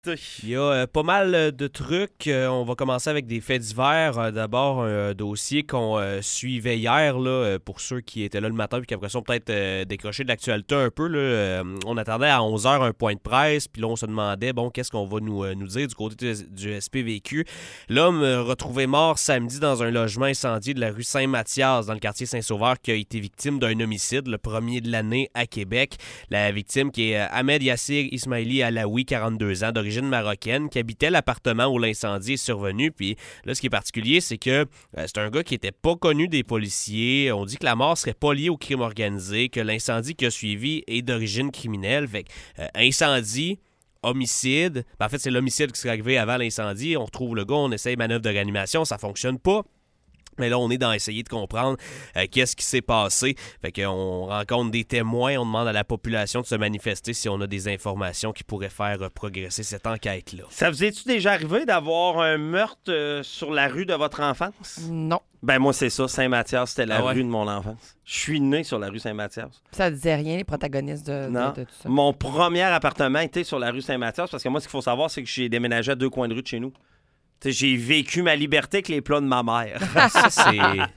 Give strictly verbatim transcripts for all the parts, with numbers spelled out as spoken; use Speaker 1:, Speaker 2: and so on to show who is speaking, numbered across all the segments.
Speaker 1: Il y a euh, pas mal euh, de trucs. Euh, on va commencer avec des faits divers. Euh, d'abord, un euh, dossier qu'on euh, suivait hier, là, euh, pour ceux qui étaient là le matin puis qui après ça ont peut-être euh, décroché de l'actualité un peu. Là, euh, on attendait à onze heures un point de presse, puis là, on se demandait, bon, qu'est-ce qu'on va nous, euh, nous dire du côté du, du S P V Q. L'homme euh, retrouvé mort samedi dans un logement incendié de la rue Saint-Mathias, dans le quartier Saint-Sauveur, qui a été victime d'un homicide, le premier de l'année à Québec. La victime qui est euh, Ahmed Yassir Ismaili Alaoui, quarante-deux ans, d'origine marocaine, qui habitait l'appartement où l'incendie est survenu. Puis là, ce qui est particulier, c'est que euh, c'est un gars qui était pas connu des policiers. On dit que la mort serait pas liée au crime organisé, que l'incendie qui a suivi est d'origine criminelle. Fait que, euh, incendie, homicide. Ben, en fait, c'est l'homicide qui serait arrivé avant l'incendie. On retrouve le gars, on essaye manœuvre de réanimation, ça fonctionne pas. Mais là, on est dans essayer de comprendre euh, qu'est-ce qui s'est passé. Fait qu'on rencontre des témoins, on demande à la population de se manifester si on a des informations qui pourraient faire euh, progresser cette enquête-là.
Speaker 2: Ça vous est-tu déjà arrivé d'avoir un meurtre euh, sur la rue de votre enfance?
Speaker 3: Non.
Speaker 2: Ben moi, c'est ça. Saint-Mathias, c'était la
Speaker 1: Ah ouais?
Speaker 2: rue de mon enfance. Je suis né sur la rue Saint-Mathias.
Speaker 3: Ça ne disait rien, les protagonistes de,
Speaker 2: Non.
Speaker 3: de, de tout ça.
Speaker 2: Mon premier appartement était sur la rue Saint-Mathias parce que moi, ce qu'il faut savoir, c'est que j'ai déménagé à deux coins de rue de chez nous. T'sais, j'ai vécu ma liberté avec les plats de ma mère.
Speaker 1: Ça, c'est...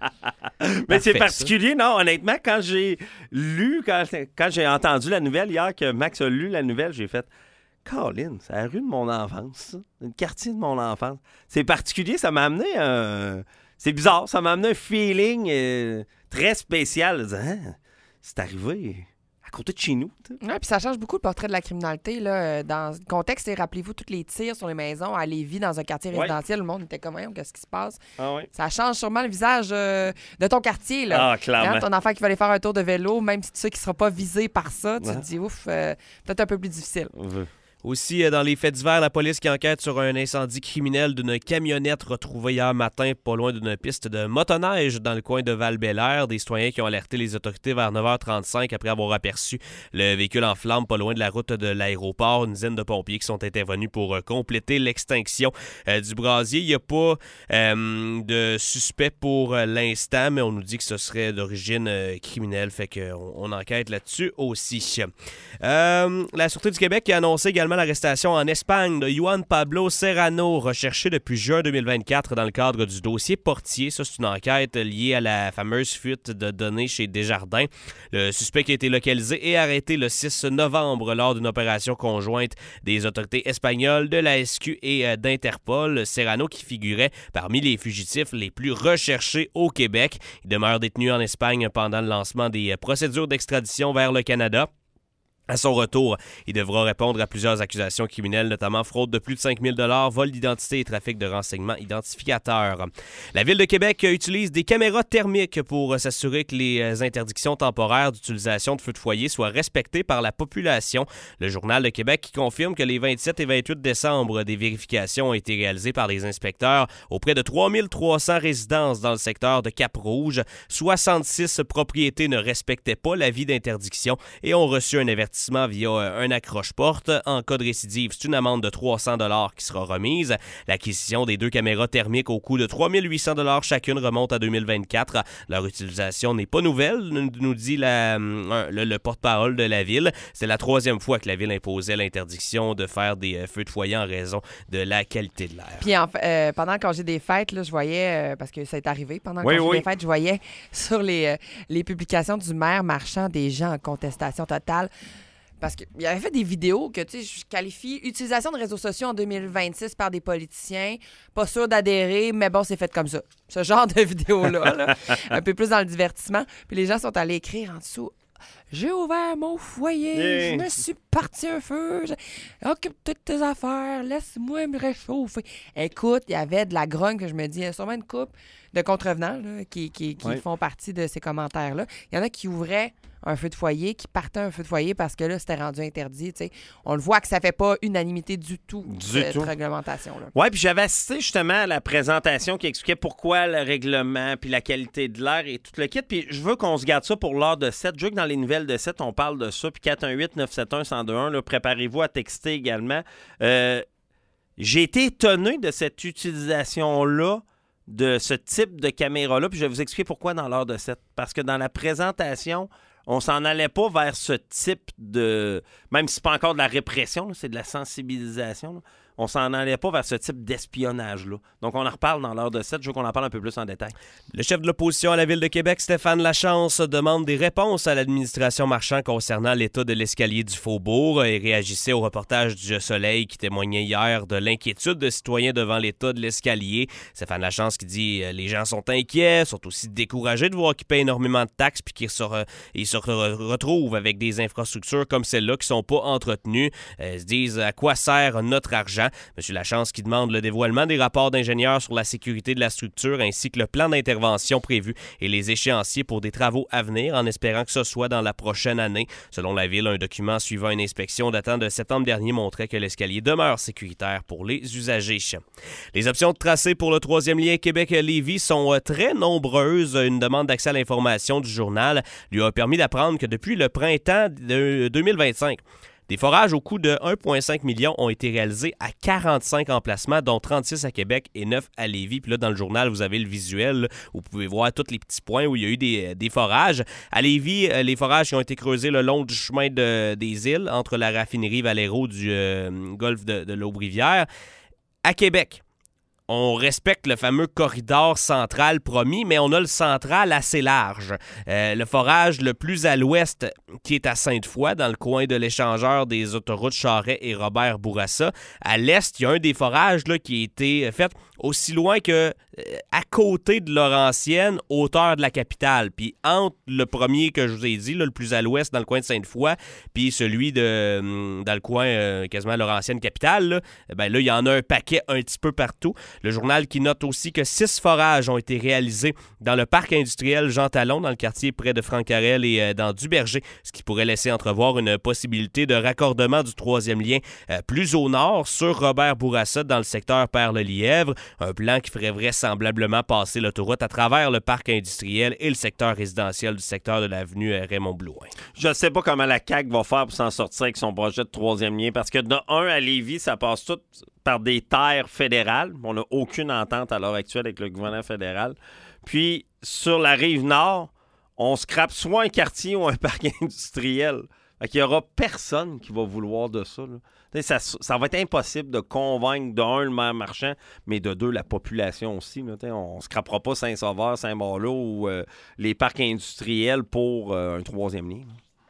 Speaker 2: Mais c'est
Speaker 1: Parfait,
Speaker 2: particulier, ça. Non? Honnêtement, quand j'ai lu, quand, quand j'ai entendu la nouvelle hier, que Max a lu la nouvelle, j'ai fait « Colin, c'est la rue de mon enfance, ça. Le quartier de mon enfance. » C'est particulier, ça m'a amené un... C'est bizarre, ça m'a amené un feeling euh, très spécial. Hein? C'est arrivé... à côté de chez nous.
Speaker 3: Oui, puis ça change beaucoup le portrait de la criminalité. Là. Dans le contexte, rappelez-vous tous les tirs sur les maisons à Lévis dans un quartier
Speaker 2: Ouais.
Speaker 3: résidentiel. Le monde était comme, qu'est-ce qui se passe?
Speaker 2: Ah oui?
Speaker 3: Ça change sûrement le visage euh, de ton quartier. Là.
Speaker 2: Ah, clairement.
Speaker 3: Hein, ton enfant qui va aller faire un tour de vélo, même si tu sais qu'il ne sera pas visé par ça, tu
Speaker 2: Ouais.
Speaker 3: te dis, ouf, euh, peut-être un peu plus difficile.
Speaker 2: Ouais.
Speaker 1: Aussi, dans les faits divers, la police qui enquête sur un incendie criminel d'une camionnette retrouvée hier matin pas loin d'une piste de motoneige dans le coin de Val-Bélair. Des citoyens qui ont alerté les autorités vers neuf heures trente-cinq après avoir aperçu le véhicule en flammes pas loin de la route de l'aéroport. Une dizaine de pompiers qui sont intervenus pour compléter l'extinction euh, du brasier. Il n'y a pas euh, de suspect pour l'instant, mais on nous dit que ce serait d'origine euh, criminelle. Fait qu'on on enquête là-dessus aussi. Euh, la Sûreté du Québec a annoncé également l'arrestation en Espagne de Juan Pablo Serrano, recherché depuis juin deux mille vingt-quatre dans le cadre du dossier Portier. Ça, c'est une enquête liée à la fameuse fuite de données chez Desjardins. Le suspect qui a été localisé et arrêté le six novembre lors d'une opération conjointe des autorités espagnoles, de la S Q et d'Interpol. Serrano qui figurait parmi les fugitifs les plus recherchés au Québec. Il demeure détenu en Espagne pendant le lancement des procédures d'extradition vers le Canada. À son retour, il devra répondre à plusieurs accusations criminelles, notamment fraude de plus de cinq mille dollars, vol d'identité et trafic de renseignements identificateurs. La Ville de Québec utilise des caméras thermiques pour s'assurer que les interdictions temporaires d'utilisation de feux de foyer soient respectées par la population. Le Journal de Québec qui confirme que les vingt-sept et vingt-huit décembre, des vérifications ont été réalisées par les inspecteurs auprès de trois mille trois cents résidences dans le secteur de Cap-Rouge. soixante-six propriétés ne respectaient pas l'avis d'interdiction et ont reçu un avertissement via un accroche-porte. En cas de récidive, c'est une amende de trois cents dollars qui sera remise. L'acquisition des deux caméras thermiques au coût de trois mille huit cents dollars chacune remonte à deux mille vingt-quatre. Leur utilisation n'est pas nouvelle, nous dit la, le, le porte-parole de la Ville. C'est la troisième fois que la Ville imposait l'interdiction de faire des feux de foyer en raison de la qualité de l'air.
Speaker 3: Puis en, euh, pendant le congé des fêtes, là, je voyais, euh, parce que ça est arrivé, pendant le
Speaker 2: Oui,
Speaker 3: congé
Speaker 2: oui.
Speaker 3: des fêtes, je voyais sur les, euh, les publications du maire Marchand des gens en contestation totale. Parce qu'il avait fait des vidéos que, tu sais, je qualifie utilisation de réseaux sociaux en deux mille vingt-six par des politiciens, pas sûr d'adhérer, mais bon, c'est fait comme ça. Ce genre de vidéo-là, là, un peu plus dans le divertissement. Puis les gens sont allés écrire en dessous. J'ai ouvert mon foyer,
Speaker 2: Yeah.
Speaker 3: je me suis parti un feu, je... occupe toutes tes affaires, laisse-moi me réchauffer. Écoute, il y avait de la grogne que je me dis, il y a sûrement une couple de contrevenants là, qui, qui, qui
Speaker 2: Ouais.
Speaker 3: font partie de ces commentaires-là. Il y en a qui ouvraient un feu de foyer, qui partaient un feu de foyer parce que là, c'était rendu interdit. T'sais. On le voit que ça fait pas unanimité du tout,
Speaker 2: Du
Speaker 3: cette
Speaker 2: tout.
Speaker 3: réglementation-là.
Speaker 2: Oui, puis j'avais assisté justement à la présentation qui expliquait pourquoi le règlement, puis la qualité de l'air et tout le kit. Puis je veux qu'on se garde ça pour l'heure de sept. Je veux que dans les nouvelles de sept, on parle de ça. Puis quatre un huit neuf sept un un zéro deux un, là, préparez-vous à texter également. Euh, j'ai été étonné de cette utilisation-là, de ce type de caméra-là. Puis je vais vous expliquer pourquoi dans l'heure de sept. Parce que dans la présentation, On s'en allait pas vers ce type de... Même si c'est pas encore de la répression, là, c'est de la sensibilisation. Là. On s'en allait pas vers ce type d'espionnage-là. Donc, on en reparle dans l'heure de sept. Je veux qu'on en parle un peu plus en détail.
Speaker 1: Le chef de l'opposition à la Ville de Québec, Stéphane Lachance, demande des réponses à l'administration Marchand concernant l'état de l'escalier du Faubourg et réagissait au reportage du Soleil qui témoignait hier de l'inquiétude de citoyens devant l'état de l'escalier. Stéphane Lachance qui dit euh, les gens sont inquiets, sont aussi découragés de voir qu'ils paient énormément de taxes puis qu'ils se, re- ils se re- retrouvent avec des infrastructures comme celle-là qui sont pas entretenues. Euh, ils se disent à quoi sert notre argent. M. Lachance qui demande le dévoilement des rapports d'ingénieurs sur la sécurité de la structure ainsi que le plan d'intervention prévu et les échéanciers pour des travaux à venir en espérant que ce soit dans la prochaine année. Selon la Ville, un document suivant une inspection datant de septembre dernier montrait que l'escalier demeure sécuritaire pour les usagers. Les options de tracé pour le troisième lien Québec-Lévis sont très nombreuses. Une demande d'accès à l'information du journal lui a permis d'apprendre que depuis le printemps de deux mille vingt-cinq, des forages au coût de un virgule cinq million ont été réalisés à quarante-cinq emplacements, dont trente-six à Québec et neuf à Lévis. Puis là, dans le journal, vous avez le visuel là, où vous pouvez voir tous les petits points où il y a eu des, des forages. À Lévis, les forages qui ont été creusés le long du chemin de, des îles, entre la raffinerie Valero du euh, golfe de, de l'Aubrivière. À Québec, on respecte le fameux corridor central promis, mais on a le central assez large. Euh, le forage le plus à l'ouest, qui est à Sainte-Foy, dans le coin de l'échangeur des autoroutes Charest et Robert-Bourassa. À l'est, il y a un des forages là, qui a été fait aussi loin que euh, à côté de Laurentienne, hauteur de la capitale. Puis entre le premier que je vous ai dit, là, le plus à l'ouest, dans le coin de Sainte-Foy, puis celui de hum, dans le coin euh, quasiment Laurentienne capitale, là, ben là, il y en a un paquet un petit peu partout. Le journal qui note aussi que six forages ont été réalisés dans le parc industriel Jean Talon, dans le quartier près de Francarel et euh, dans Duberger, ce qui pourrait laisser entrevoir une possibilité de raccordement du troisième lien euh, plus au nord sur Robert-Bourassa dans le secteur Perle-Lièvre. Un plan qui ferait vraisemblablement passer l'autoroute à travers le parc industriel et le secteur résidentiel du secteur de l'avenue Raymond-Blouin.
Speaker 2: Je ne sais pas comment la C A Q va faire pour s'en sortir avec son projet de troisième lien, parce que de un à Lévis, ça passe tout par des terres fédérales. On n'a aucune entente à l'heure actuelle avec le gouvernement fédéral. Puis, sur la rive nord, on scrape soit un quartier ou un parc industriel. Fait qu'il n'y aura personne qui va vouloir de ça, là. Ça, ça va être impossible de convaincre, d'un, le maire Marchand, mais de deux, la population aussi. Là, on ne scrapera pas Saint-Sauveur, Saint-Malo ou euh, les parcs industriels pour euh, un troisième lien.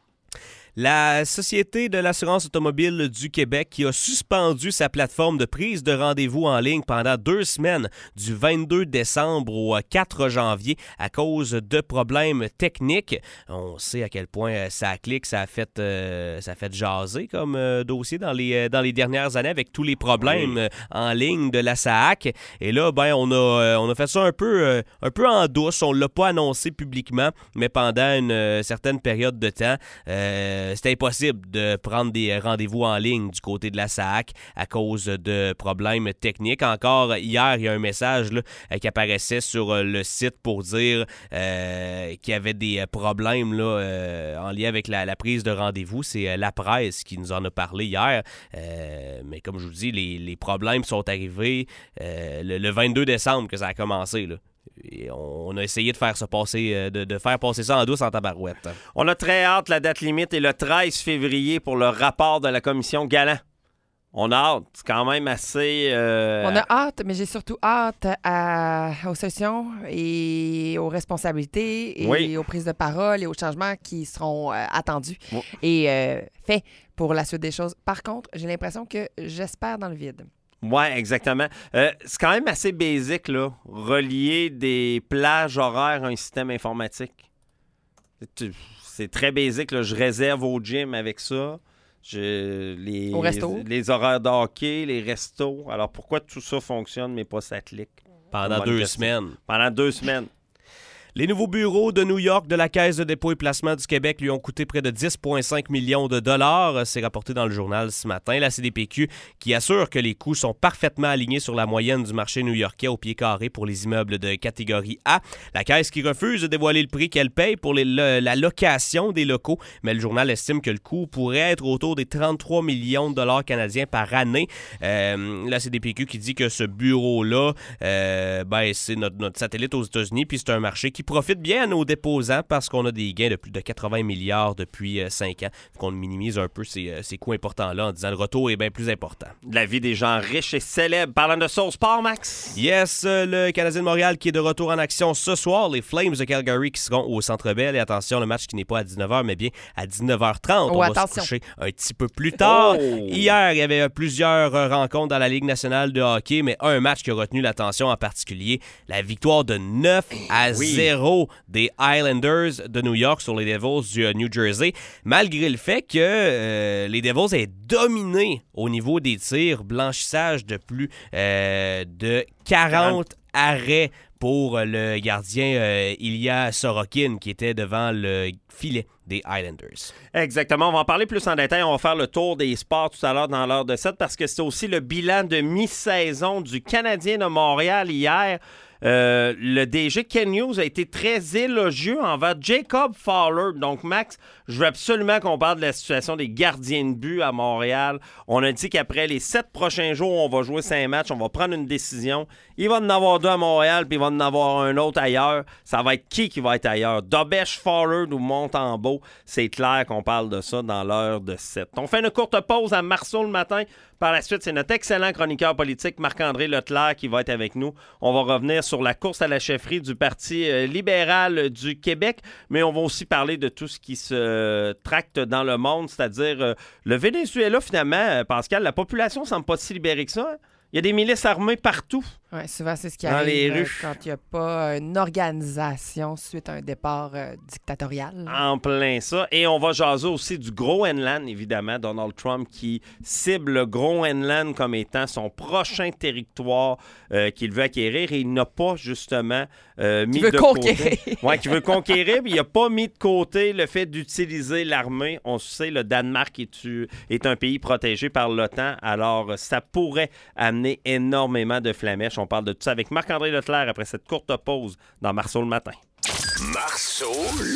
Speaker 1: La Société de l'assurance automobile du Québec qui a suspendu sa plateforme de prise de rendez-vous en ligne pendant deux semaines du vingt-deux décembre au quatre janvier à cause de problèmes techniques. On sait à quel point ça clique, ça a fait, euh, ça a fait jaser comme euh, dossier dans les, dans les dernières années avec tous les problèmes oui. en ligne de la S A A C. Et là, ben, on a, on a fait ça un peu, euh, un peu en douce. On ne l'a pas annoncé publiquement, mais pendant une euh, certaine période de temps, euh, c'était impossible de prendre des rendez-vous en ligne du côté de la S A A C à cause de problèmes techniques. Encore hier, il y a un message là, qui apparaissait sur le site pour dire euh, qu'il y avait des problèmes là, euh, en lien avec la, la prise de rendez-vous. C'est la presse qui nous en a parlé hier. Euh, mais comme je vous dis, les, les problèmes sont arrivés euh, le, le vingt-deux décembre que ça a commencé, là. Et on a essayé de faire ça passer, de, de faire passer ça en douce en tabarouette.
Speaker 2: On a très hâte. La date limite est le treize février pour le rapport de la commission Galland. On a hâte. C'est quand même assez... Euh...
Speaker 3: On a hâte, mais j'ai surtout hâte à, aux sessions et aux responsabilités et oui. aux prises de parole et aux changements qui seront euh, attendus oui. et euh, faits pour la suite des choses. Par contre, j'ai l'impression que j'espère dans le vide.
Speaker 2: Oui, exactement. Euh, c'est quand même assez basique, là, relier des plages horaires à un système informatique. C'est, c'est très basique, là. Je réserve au gym avec ça. Je, les,
Speaker 3: au resto.
Speaker 2: Les, les horaires de hockey, les restos. Alors, pourquoi tout ça fonctionne, mais pas ça clique?
Speaker 1: Pendant deux question. semaines.
Speaker 2: Pendant deux semaines.
Speaker 1: Les nouveaux bureaux de New York de la Caisse de dépôt et placement du Québec lui ont coûté près de dix virgule cinq millions de dollars. C'est rapporté dans le journal ce matin. La C D P Q qui assure que les coûts sont parfaitement alignés sur la moyenne du marché new-yorkais au pied carré pour les immeubles de catégorie A. La Caisse qui refuse de dévoiler le prix qu'elle paye pour les, le, la location des locaux, mais le journal estime que le coût pourrait être autour des trente-trois millions de dollars canadiens par année. Euh, la C D P Q qui dit que ce bureau-là, euh, ben, c'est notre, notre satellite aux États-Unis, puis c'est un marché qui profite bien à nos déposants parce qu'on a des gains de plus de quatre-vingts milliards depuis cinq ans. Faut qu'on minimise un peu ces, ces coûts importants-là en disant le retour est bien plus important.
Speaker 2: La vie des gens riches et célèbres. Parlant de ça au sport, Max?
Speaker 1: Yes, le Canadien de Montréal qui est de retour en action ce soir. Les Flames de Calgary qui seront au Centre Bell. Et attention, le match qui n'est pas à dix-neuf heures, mais bien à dix-neuf heures trente.
Speaker 3: Oh,
Speaker 1: on
Speaker 3: attention.
Speaker 1: va se coucher un petit peu plus tard. Oh. Hier, il y avait plusieurs rencontres dans la Ligue nationale de hockey, mais un match qui a retenu l'attention en particulier, la victoire de neuf à zéro oui. des Islanders de New York sur les Devils du New Jersey, malgré le fait que euh, les Devils aient dominé au niveau des tirs, blanchissage de plus euh, de quarante arrêts pour le gardien euh, Ilya Sorokin qui était devant le filet des Islanders.
Speaker 2: Exactement. On va en parler plus en détail. On va faire le tour des sports tout à l'heure dans l'heure de sept parce que c'est aussi le bilan de mi-saison du Canadien de Montréal hier. Euh, le D G Ken Hughes a été très élogieux envers Jacob Fowler. Donc, Max, je veux absolument qu'on parle de la situation des gardiens de but à Montréal. On a dit qu'après les sept prochains jours, on va jouer cinq matchs, on va prendre une décision. Il va en avoir deux à Montréal, puis il va en avoir un autre ailleurs. Ça va être qui qui va être ailleurs? Dobesh, Fowler ou Montembeault? C'est clair qu'on parle de ça dans l'heure de sept. On fait une courte pause à Marceau le matin. Par la suite, c'est notre excellent chroniqueur politique, Marc-André Leclerc, qui va être avec nous. On va revenir sur la course à la chefferie du Parti libéral du Québec, mais on va aussi parler de tout ce qui se tracte dans le monde, c'est-à-dire euh, le Venezuela, finalement, Pascal, la population ne semble pas si libérée que ça. Hein? Il y a des milices armées partout.
Speaker 3: Oui, souvent, c'est ce qui
Speaker 2: dans
Speaker 3: arrive
Speaker 2: les
Speaker 3: euh,
Speaker 2: rues.
Speaker 3: quand il n'y a pas une organisation suite à un départ euh, dictatorial.
Speaker 2: En plein ça. Et on va jaser aussi du Groenland, évidemment. Donald Trump qui cible le Groenland comme étant son prochain territoire euh, qu'il veut acquérir. Et il n'a pas, justement, euh, mis
Speaker 3: veut
Speaker 2: de
Speaker 3: conquérir.
Speaker 2: côté... Oui, qui veut conquérir, mais il n'a pas mis de côté le fait d'utiliser l'armée. On sait, le Danemark est, est un pays protégé par l'OTAN. Alors, ça pourrait amener énormément de flamèches. On parle de tout ça avec Marc-André Leclerc après cette courte pause dans Marceau le matin.
Speaker 4: Marceau